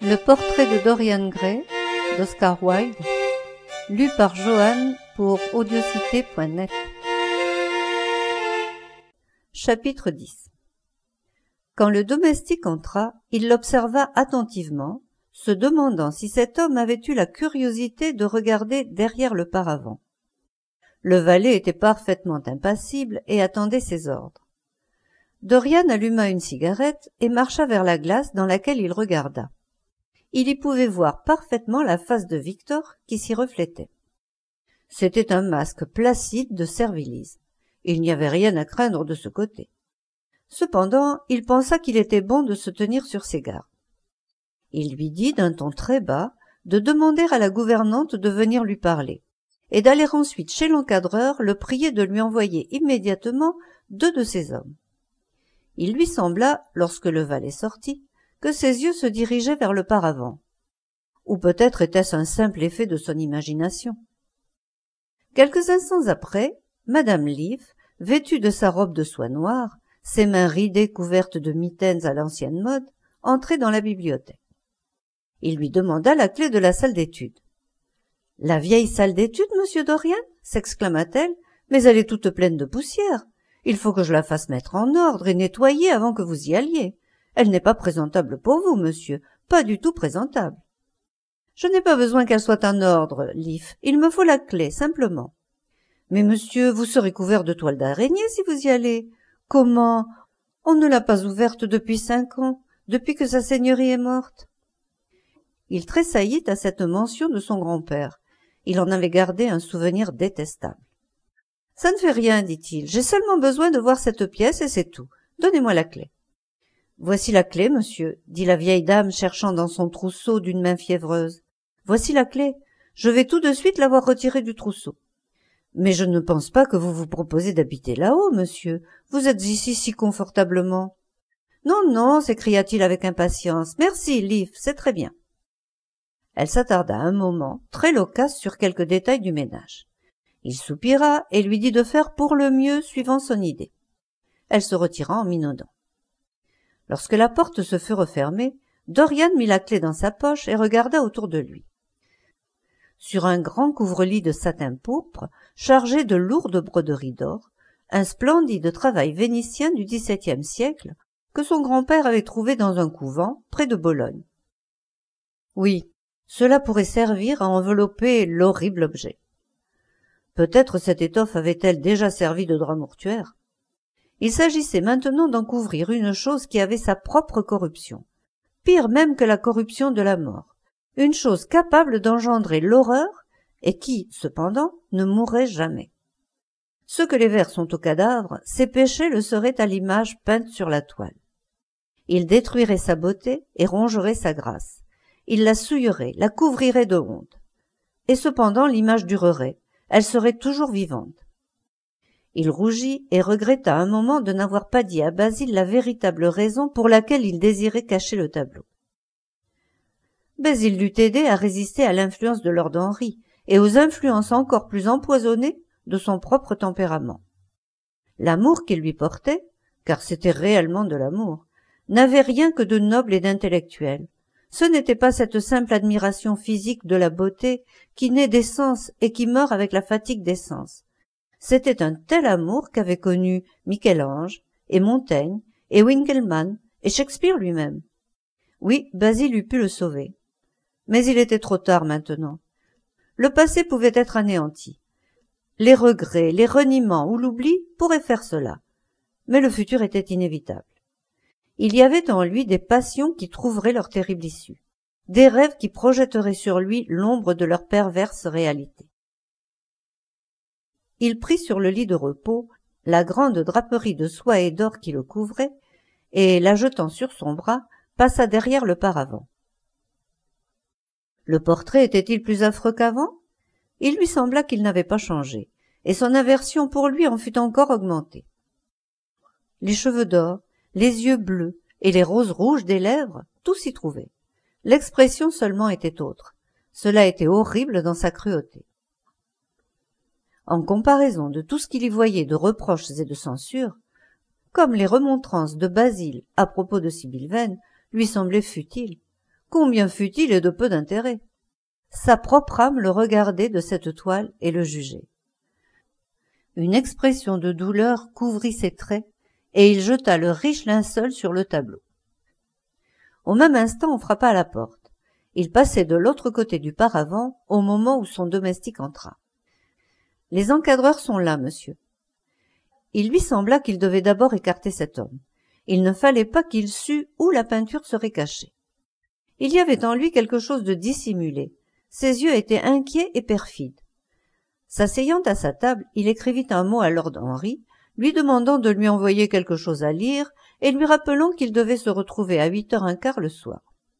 Le portrait de Dorian Gray d'Oscar Wilde, lu par Joanne pour audiocité.net. Chapitre 10. Quand le domestique entra, il l'observa attentivement, se demandant si cet homme avait eu la curiosité de regarder derrière le paravent. Le valet était parfaitement impassible et attendait ses ordres. Dorian alluma une cigarette et marcha vers la glace dans laquelle il regarda. Il y pouvait voir parfaitement la face de Victor qui s'y reflétait. C'était un masque placide de servilisme. Il n'y avait rien à craindre de ce côté. Cependant, il pensa qu'il était bon de se tenir sur ses gardes. Il lui dit d'un ton très bas de demander à la gouvernante de venir lui parler et d'aller ensuite chez l'encadreur le prier de lui envoyer immédiatement 2 de ses hommes. Il lui sembla, lorsque le valet sortit, que ses yeux se dirigeaient vers le paravent. Ou peut-être était-ce un simple effet de son imagination. Quelques instants après, Madame Leaf, vêtue de sa robe de soie noire, ses mains ridées couvertes de mitaines à l'ancienne mode, entrait dans la bibliothèque. Il lui demanda la clé de la salle d'études. « La vieille salle d'études, monsieur Dorian ?» s'exclama-t-elle, « mais elle est toute pleine de poussière. Il faut que je la fasse mettre en ordre et nettoyer avant que vous y alliez. Elle n'est pas présentable pour vous, monsieur, pas du tout présentable. »« Je n'ai pas besoin qu'elle soit en ordre, Leaf. Il me faut la clé, simplement. »« Mais monsieur, vous serez couvert de toile d'araignée si vous y allez. »« Comment ? On ne l'a pas ouverte depuis 5 ans, depuis que sa seigneurie est morte. » Il tressaillit à cette mention de son grand-père. Il en avait gardé un souvenir détestable. « Ça ne fait rien, dit-il. J'ai seulement besoin de voir cette pièce et c'est tout. Donnez-moi la clé. »« Voici la clé, monsieur, dit la vieille dame cherchant dans son trousseau d'une main fiévreuse. Voici la clé. Je vais tout de suite la voir retirée du trousseau. Mais je ne pense pas que vous vous proposez d'habiter là-haut, monsieur. Vous êtes ici si confortablement. Non, non, s'écria-t-il avec impatience. Merci, Leaf, c'est très bien. Elle s'attarda un moment, très loquace sur quelques détails du ménage. Il soupira et lui dit de faire pour le mieux suivant son idée. Elle se retira en minaudant. Lorsque la porte se fut refermée, Dorian mit la clé dans sa poche et regarda autour de lui. Sur un grand couvre-lit de satin pourpre, chargé de lourdes broderies d'or, un splendide travail vénitien du XVIIe siècle que son grand-père avait trouvé dans un couvent près de Bologne. Oui, cela pourrait servir à envelopper l'horrible objet. Peut-être cette étoffe avait-elle déjà servi de drap mortuaire. Il s'agissait maintenant d'en couvrir une chose qui avait sa propre corruption, pire même que la corruption de la mort, une chose capable d'engendrer l'horreur et qui, cependant, ne mourrait jamais. Ceux que les vers sont au cadavre, ses péchés le seraient à l'image peinte sur la toile. Il détruirait sa beauté et rongerait sa grâce. Il la souillerait, la couvrirait de honte. Et cependant l'image durerait, elle serait toujours vivante. Il rougit et regretta un moment de n'avoir pas dit à Basil la véritable raison pour laquelle il désirait cacher le tableau. Basil l'eût aidé à résister à l'influence de Lord Henry et aux influences encore plus empoisonnées de son propre tempérament. L'amour qu'il lui portait, car c'était réellement de l'amour, n'avait rien que de noble et d'intellectuel. Ce n'était pas cette simple admiration physique de la beauté qui naît des sens et qui meurt avec la fatigue des sens. C'était un tel amour qu'avaient connu Michel-Ange et Montaigne et Winkelmann et Shakespeare lui-même. Oui, Basil eût pu le sauver. Mais il était trop tard maintenant. Le passé pouvait être anéanti. Les regrets, les reniements ou l'oubli pourraient faire cela. Mais le futur était inévitable. Il y avait en lui des passions qui trouveraient leur terrible issue, des rêves qui projetteraient sur lui l'ombre de leur perverse réalité. Il prit sur le lit de repos la grande draperie de soie et d'or qui le couvrait, et, la jetant sur son bras, passa derrière le paravent. Le portrait était-il plus affreux qu'avant? Il lui sembla qu'il n'avait pas changé, et son aversion pour lui en fut encore augmentée. Les cheveux d'or, les yeux bleus et les roses rouges des lèvres, tout s'y trouvait. L'expression seulement était autre. Cela était horrible dans sa cruauté. En comparaison de tout ce qu'il y voyait de reproches et de censures, comme les remontrances de Basil à propos de Sibyl Vane lui semblaient futiles, Combien fut-il et de peu d'intérêt? Sa propre âme le regardait de cette toile et le jugeait. Une expression de douleur couvrit ses traits, et il jeta le riche linceul sur le tableau. Au même instant, on frappa à la porte. Il passait de l'autre côté du paravent au moment où son domestique entra. « Les encadreurs sont là, monsieur. » Il lui sembla qu'il devait d'abord écarter cet homme. Il ne fallait pas qu'il sût où la peinture serait cachée. Il y avait en lui quelque chose de dissimulé. Ses yeux étaient inquiets et perfides. S'asseyant à sa table, il écrivit un mot à Lord Henry, lui demandant de lui envoyer quelque chose à lire et lui rappelant qu'il devait se retrouver à 8h15 le soir.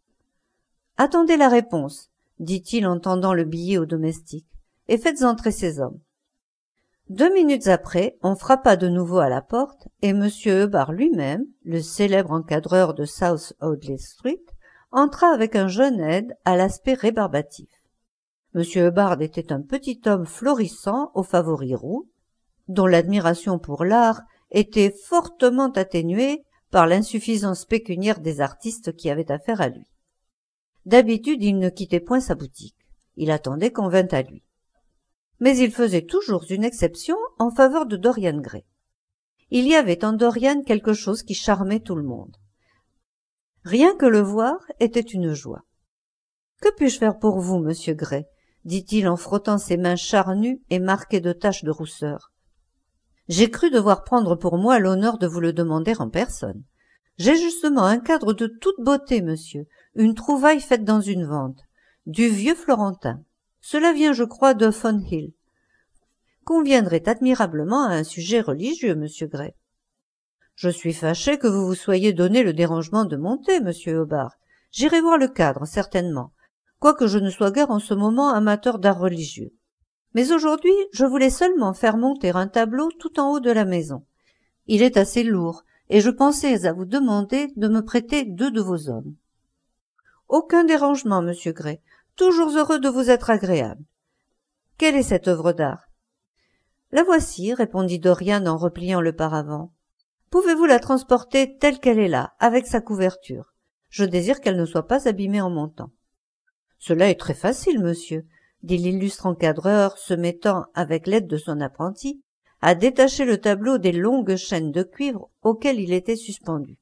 « Attendez la réponse, dit-il en tendant le billet au domestique, et faites entrer ces hommes. » 2 minutes après, on frappa de nouveau à la porte et M. Hubbard lui-même, le célèbre encadreur de South Audley Street, entra avec un jeune aide à l'aspect rébarbatif. M. Hubbard était un petit homme florissant aux favoris roux, dont l'admiration pour l'art était fortement atténuée par l'insuffisance pécuniaire des artistes qui avaient affaire à lui. D'habitude, il ne quittait point sa boutique. Il attendait qu'on vînt à lui. Mais il faisait toujours une exception en faveur de Dorian Gray. Il y avait en Dorian quelque chose qui charmait tout le monde. Rien que le voir était une joie. « Que puis-je faire pour vous, monsieur Gray ?» dit-il en frottant ses mains charnues et marquées de taches de rousseur. « J'ai cru devoir prendre pour moi l'honneur de vous le demander en personne. J'ai justement un cadre de toute beauté, monsieur, une trouvaille faite dans une vente, du vieux Florentin. Cela vient, je crois, de Fonthill. Conviendrait admirablement à un sujet religieux, monsieur Gray. Je suis fâché que vous vous soyez donné le dérangement de monter, monsieur Hubbard. J'irai voir le cadre, certainement, quoique je ne sois guère en ce moment amateur d'art religieux. Mais aujourd'hui, je voulais seulement faire monter un tableau tout en haut de la maison. Il est assez lourd, et je pensais à vous demander de me prêter 2 de vos hommes. Aucun dérangement, monsieur Gray. Toujours heureux de vous être agréable. Quelle est cette œuvre d'art? La voici, répondit Dorian en repliant le paravent. Pouvez-vous la transporter telle qu'elle est là, avec sa couverture? Je désire qu'elle ne soit pas abîmée en montant. Cela est très facile, monsieur, dit l'illustre encadreur, se mettant, avec l'aide de son apprenti, à détacher le tableau des longues chaînes de cuivre auxquelles il était suspendu.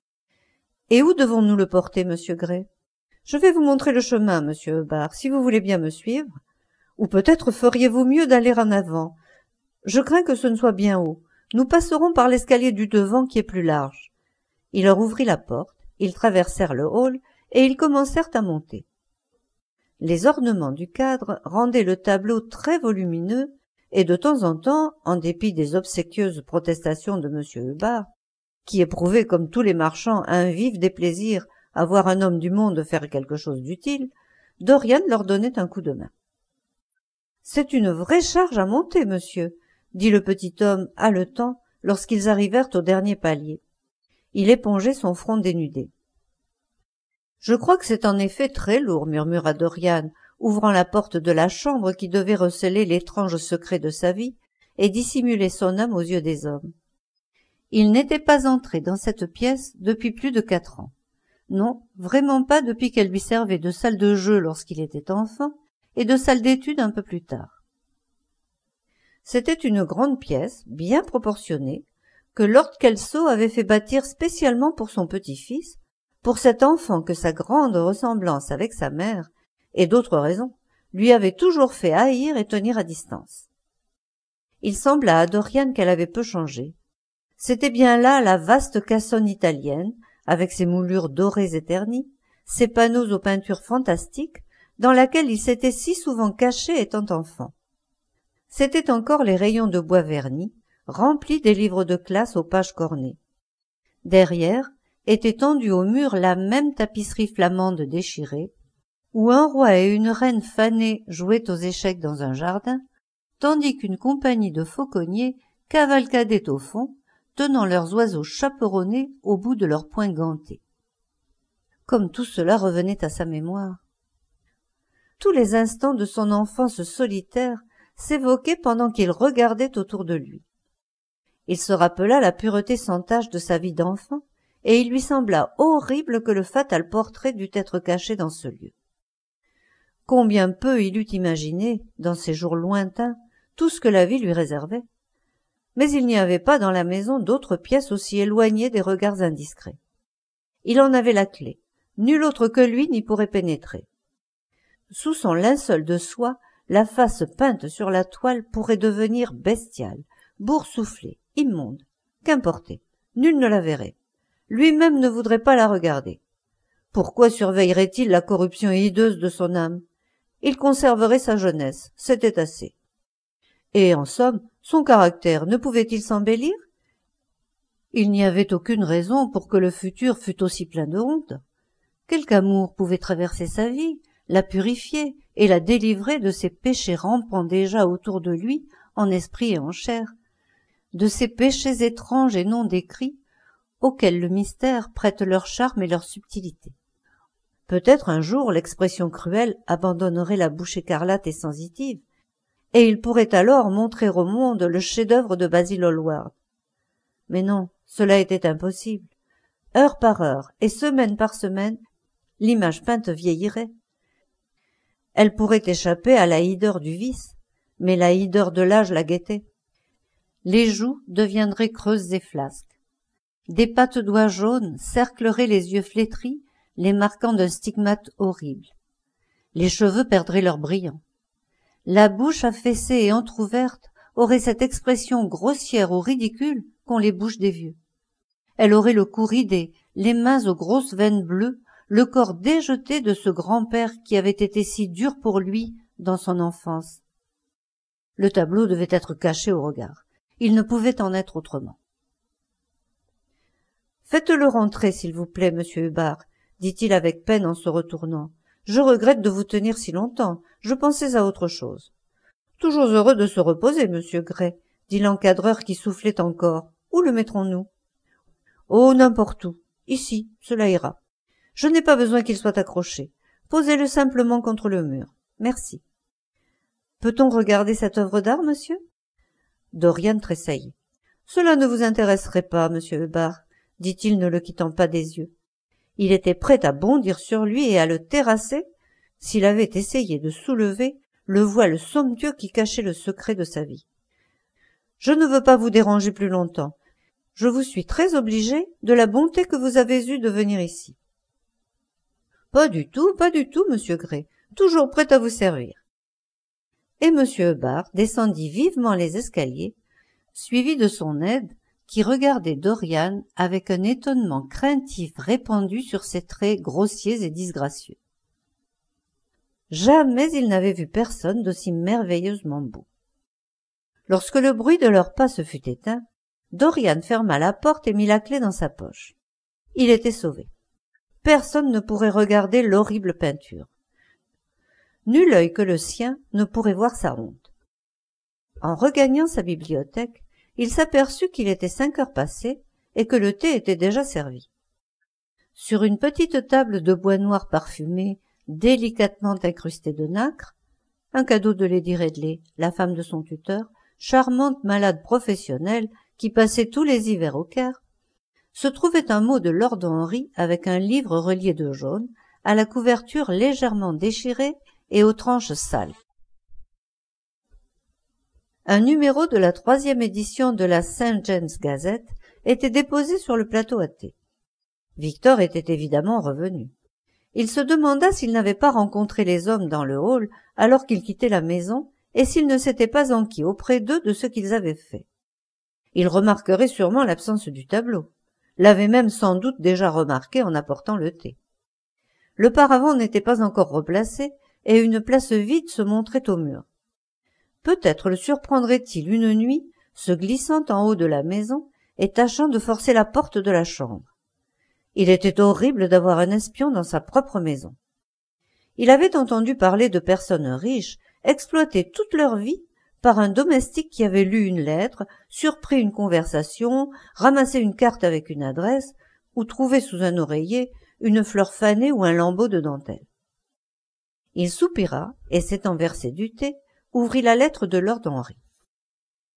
Et où devons-nous le porter, monsieur Gray? Je vais vous montrer le chemin, monsieur Hubbard, si vous voulez bien me suivre. Ou peut-être feriez-vous mieux d'aller en avant. Je crains que ce ne soit bien haut. Nous passerons par l'escalier du devant qui est plus large. Il leur ouvrit la porte, ils traversèrent le hall et ils commencèrent à monter. Les ornements du cadre rendaient le tableau très volumineux et de temps en temps, en dépit des obséquieuses protestations de M. Hubbard, qui éprouvait comme tous les marchands un vif déplaisir à voir un homme du monde faire quelque chose d'utile, Dorian leur donnait un coup de main. « C'est une vraie charge à monter, monsieur, » dit le petit homme haletant lorsqu'ils arrivèrent au dernier palier. Il épongeait son front dénudé. « Je crois que c'est en effet très lourd, » murmura Dorian, ouvrant la porte de la chambre qui devait receler l'étrange secret de sa vie et dissimuler son âme aux yeux des hommes. Il n'était pas entré dans cette pièce depuis plus de 4 ans. Non, vraiment pas depuis qu'elle lui servait de salle de jeu lorsqu'il était enfant et de salle d'études un peu plus tard. C'était une grande pièce, bien proportionnée, que Lord Kelso avait fait bâtir spécialement pour son petit-fils, pour cet enfant que sa grande ressemblance avec sa mère, et d'autres raisons, lui avait toujours fait haïr et tenir à distance. Il sembla à Dorian qu'elle avait peu changé. C'était bien là la vaste cassone italienne, avec ses moulures dorées et ternies, ses panneaux aux peintures fantastiques, dans laquelle il s'était si souvent caché étant enfant. C'étaient encore les rayons de bois verni, remplis des livres de classe aux pages cornées. Derrière était tendue au mur la même tapisserie flamande déchirée, où un roi et une reine fanés jouaient aux échecs dans un jardin, tandis qu'une compagnie de fauconniers cavalcadait au fond, tenant leurs oiseaux chaperonnés au bout de leurs poings gantés. Comme tout cela revenait à sa mémoire. Tous les instants de son enfance solitaire s'évoquaient pendant qu'il regardait autour de lui. Il se rappela la pureté sans tache de sa vie d'enfant et il lui sembla horrible que le fatal portrait dût être caché dans ce lieu. Combien peu il eût imaginé, dans ces jours lointains, tout ce que la vie lui réservait. Mais il n'y avait pas dans la maison d'autre pièce aussi éloignée des regards indiscrets. Il en avait la clé. Nul autre que lui n'y pourrait pénétrer. Sous son linceul de soie, la face peinte sur la toile pourrait devenir bestiale, boursouflée, immonde. Qu'importait, nul ne la verrait. Lui-même ne voudrait pas la regarder. Pourquoi surveillerait-il la corruption hideuse de son âme? Il conserverait sa jeunesse, c'était assez. Et en somme, son caractère ne pouvait-il s'embellir? Il n'y avait aucune raison pour que le futur fût aussi plein de honte. Quelque amour pouvait traverser sa vie, la purifier et la délivrer de ces péchés rampant déjà autour de lui, en esprit et en chair, de ces péchés étranges et non décrits, auxquels le mystère prête leur charme et leur subtilité. Peut-être un jour l'expression cruelle abandonnerait la bouche écarlate et sensitive, et il pourrait alors montrer au monde le chef-d'œuvre de Basil Hallward. Mais non, cela était impossible. Heure par heure et semaine par semaine, l'image peinte vieillirait. Elle pourrait échapper à la hideur du vice, mais la hideur de l'âge la guettait. Les joues deviendraient creuses et flasques. Des pattes d'oie jaunes cercleraient les yeux flétris, les marquant d'un stigmate horrible. Les cheveux perdraient leur brillant. La bouche affaissée et entr'ouverte aurait cette expression grossière ou ridicule qu'ont les bouches des vieux. Elle aurait le cou ridé, les mains aux grosses veines bleues, le corps déjeté de ce grand-père qui avait été si dur pour lui dans son enfance. Le tableau devait être caché au regard. Il ne pouvait en être autrement. « Faites-le rentrer, s'il vous plaît, monsieur Hubbard, dit-il avec peine en se retournant. Je regrette de vous tenir si longtemps. Je pensais à autre chose. Toujours heureux de se reposer, monsieur Gray, dit l'encadreur qui soufflait encore. Où le mettrons-nous? Oh, n'importe où. Ici, cela ira. Je n'ai pas besoin qu'il soit accroché. Posez-le simplement contre le mur. Merci. Peut-on regarder cette œuvre d'art, monsieur? Dorian tressaillit. Cela ne vous intéresserait pas, monsieur Hubbard, dit-il ne le quittant pas des yeux. Il était prêt à bondir sur lui et à le terrasser s'il avait essayé de soulever le voile somptueux qui cachait le secret de sa vie. Je ne veux pas vous déranger plus longtemps. Je vous suis très obligé de la bonté que vous avez eue de venir ici. Pas du tout, monsieur Gray. Toujours prêt à vous servir. Et monsieur Hubbard descendit vivement les escaliers, suivi de son aide, qui regardait Dorian avec un étonnement craintif répandu sur ses traits grossiers et disgracieux. Jamais il n'avait vu personne d'aussi merveilleusement beau. Lorsque le bruit de leurs pas se fut éteint, Dorian ferma la porte et mit la clé dans sa poche. Il était sauvé. Personne ne pourrait regarder l'horrible peinture. Nul œil que le sien ne pourrait voir sa honte. En regagnant sa bibliothèque, il s'aperçut qu'il était 5 heures passées et que le thé était déjà servi. Sur une petite table de bois noir parfumé, délicatement incrustée de nacre, un cadeau de Lady Ridley, la femme de son tuteur, charmante malade professionnelle qui passait tous les hivers au Caire, se trouvait un mot de Lord Henry avec un livre relié de jaune, à la couverture légèrement déchirée et aux tranches sales. Un numéro de la 3e édition de la St. James Gazette était déposé sur le plateau à thé. Victor était évidemment revenu. Il se demanda s'il n'avait pas rencontré les hommes dans le hall alors qu'il quittait la maison et s'il ne s'était pas enquis auprès d'eux de ce qu'ils avaient fait. Il remarquerait sûrement l'absence du tableau, l'avait même sans doute déjà remarqué en apportant le thé. Le paravent n'était pas encore replacé et une place vide se montrait au mur. Peut-être le surprendrait-il une nuit, se glissant en haut de la maison et tâchant de forcer la porte de la chambre. Il était horrible d'avoir un espion dans sa propre maison. Il avait entendu parler de personnes riches exploitées toute leur vie par un domestique qui avait lu une lettre, surpris une conversation, ramassé une carte avec une adresse, ou trouvé sous un oreiller une fleur fanée ou un lambeau de dentelle. Il soupira et, s'étant versé du thé, ouvrit la lettre de Lord Henry.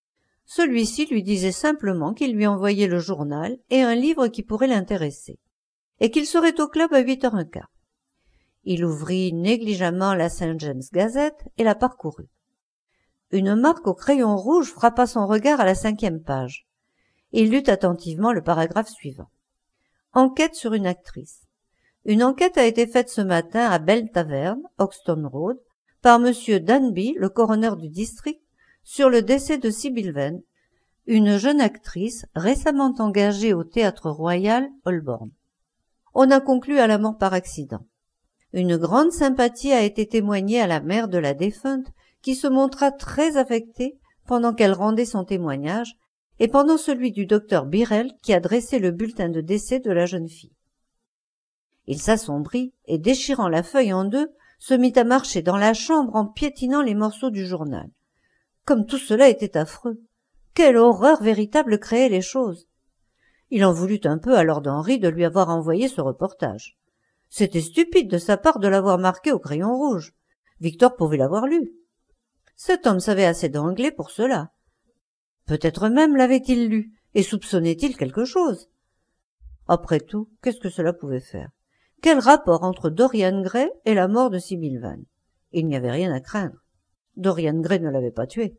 Celui-ci lui disait simplement qu'il lui envoyait le journal et un livre qui pourrait l'intéresser, et qu'il serait au club à 8h15. Il ouvrit négligemment la St. James Gazette et la parcourut. Une marque au crayon rouge frappa son regard à la 5e page. Il lut attentivement le paragraphe suivant. Enquête sur une actrice. Une enquête a été faite ce matin à Belle Taverne, Hoxton Road, par Monsieur Danby, le coroner du district, sur le décès de Sybil Vane, une jeune actrice récemment engagée au Théâtre Royal, Holborn. On a conclu à la mort par accident. Une grande sympathie a été témoignée à la mère de la défunte, qui se montra très affectée pendant qu'elle rendait son témoignage, et pendant celui du docteur Birrell qui a dressé le bulletin de décès de la jeune fille. Il s'assombrit et, déchirant la feuille en deux, se mit à marcher dans la chambre en piétinant les morceaux du journal. Comme tout cela était affreux! Quelle horreur véritable créait les choses! Il en voulut un peu à Lord Henry de lui avoir envoyé ce reportage. C'était stupide de sa part de l'avoir marqué au crayon rouge. Victor pouvait l'avoir lu. Cet homme savait assez d'anglais pour cela. Peut-être même l'avait-il lu, et soupçonnait-il quelque chose. Après tout, qu'est-ce que cela pouvait faire? Quel rapport entre Dorian Gray et la mort de Sybil Vane? Il n'y avait rien à craindre. Dorian Gray ne l'avait pas tué.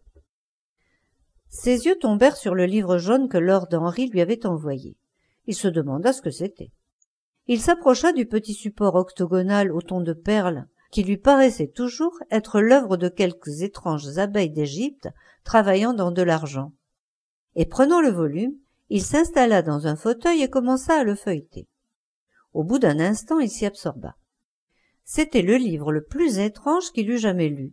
Ses yeux tombèrent sur le livre jaune que Lord Henry lui avait envoyé. Il se demanda ce que c'était. Il s'approcha du petit support octogonal au ton de perles qui lui paraissait toujours être l'œuvre de quelques étranges abeilles d'Égypte travaillant dans de l'argent. Et prenant le volume, il s'installa dans un fauteuil et commença à le feuilleter. Au bout d'un instant, il s'y absorba. C'était le livre le plus étrange qu'il eût jamais lu.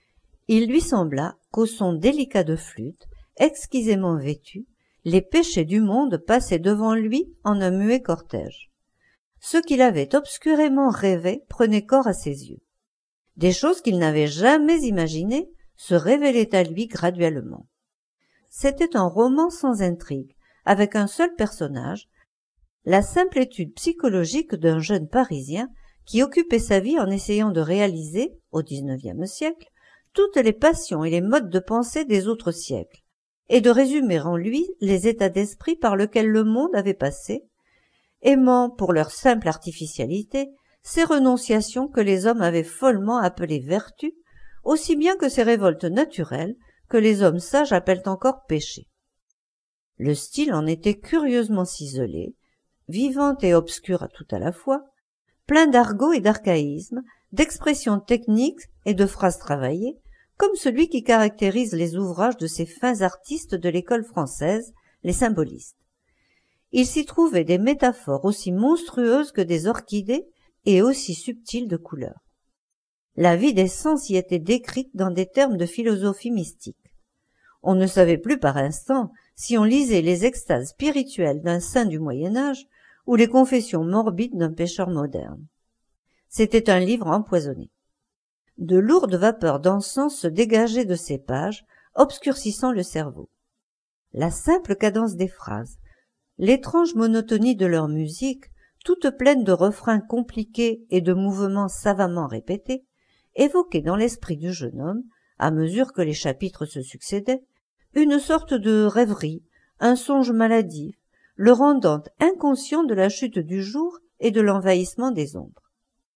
Il lui sembla qu'au son délicat de flûte, exquisément vêtu, les péchés du monde passaient devant lui en un muet cortège. Ce qu'il avait obscurément rêvé prenait corps à ses yeux. Des choses qu'il n'avait jamais imaginées se révélaient à lui graduellement. C'était un roman sans intrigue, avec un seul personnage, la simple étude psychologique d'un jeune Parisien qui occupait sa vie en essayant de réaliser, au XIXe siècle, toutes les passions et les modes de pensée des autres siècles, et de résumer en lui les états d'esprit par lesquels le monde avait passé, aimant pour leur simple artificialité ces renonciations que les hommes avaient follement appelées vertus, aussi bien que ces révoltes naturelles que les hommes sages appellent encore péchés. Le style en était curieusement ciselé, vivant et obscur à tout à la fois, plein d'argot et d'archaïsmes, d'expressions techniques et de phrases travaillées, comme celui qui caractérise les ouvrages de ces fins artistes de l'école française, les symbolistes. Il s'y trouvait des métaphores aussi monstrueuses que des orchidées et aussi subtiles de couleurs. La vie des sens y était décrite dans des termes de philosophie mystique. On ne savait plus par instant si on lisait les extases spirituelles d'un saint du Moyen-Âge ou les confessions morbides d'un pécheur moderne. C'était un livre empoisonné. De lourdes vapeurs d'encens se dégageaient de ses pages, obscurcissant le cerveau. La simple cadence des phrases, l'étrange monotonie de leur musique, toute pleine de refrains compliqués et de mouvements savamment répétés, évoquaient dans l'esprit du jeune homme, à mesure que les chapitres se succédaient, une sorte de rêverie, un songe maladif, le rendant inconscient de la chute du jour et de l'envahissement des ombres.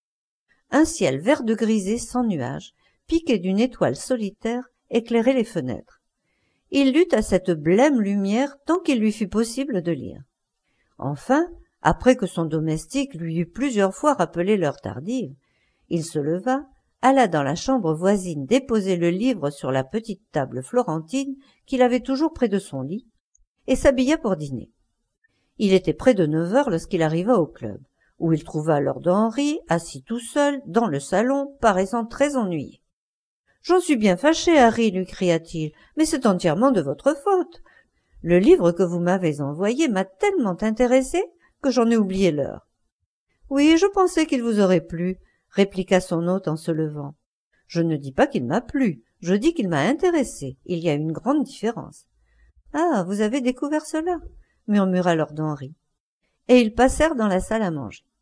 Un ciel vert de grisé sans nuages, piqué d'une étoile solitaire, éclairait les fenêtres. Il lut à cette blême lumière tant qu'il lui fut possible de lire. Enfin, après que son domestique lui eut plusieurs fois rappelé l'heure tardive, il se leva, alla dans la chambre voisine déposer le livre sur la petite table florentine qu'il avait toujours près de son lit, et s'habilla pour dîner. Il était près de 9h lorsqu'il arriva au club, où il trouva Lord Henry assis tout seul dans le salon, paraissant très ennuyé. « J'en suis bien fâché, Harry, lui cria-t-il, mais c'est entièrement de votre faute. Le livre que vous m'avez envoyé m'a tellement intéressé que j'en ai oublié l'heure. »« Oui, je pensais qu'il vous aurait plu, » répliqua son hôte en se levant. « Je ne dis pas qu'il m'a plu, je dis qu'il m'a intéressé. Il y a une grande différence. »« Ah, vous avez découvert cela ?» murmura Lord Henry. Et ils passèrent dans la salle à manger.